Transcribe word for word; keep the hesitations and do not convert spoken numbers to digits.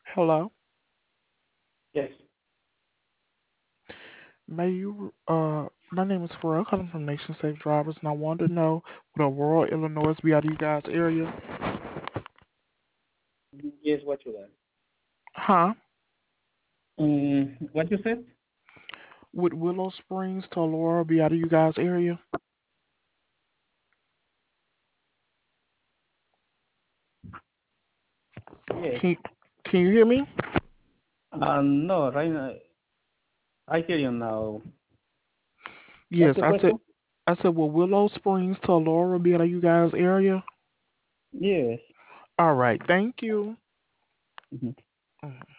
Hello. Yes. May you, uh, my name is Pharrell, calling from Nation Safe Drivers, and I wanted to know what Aurora, Illinois be out of you guys' area? Yes, what you like? Huh? Um, what you said? Would Willow Springs to Aurora be out of you guys' area? Yes. Can, can you hear me? Uh, no, right now, I hear you now. Yes, What's the I said, question? I said, will Willow Springs to Aurora be out of you guys' area? Yes. All right, thank you. Mhm. Mhm.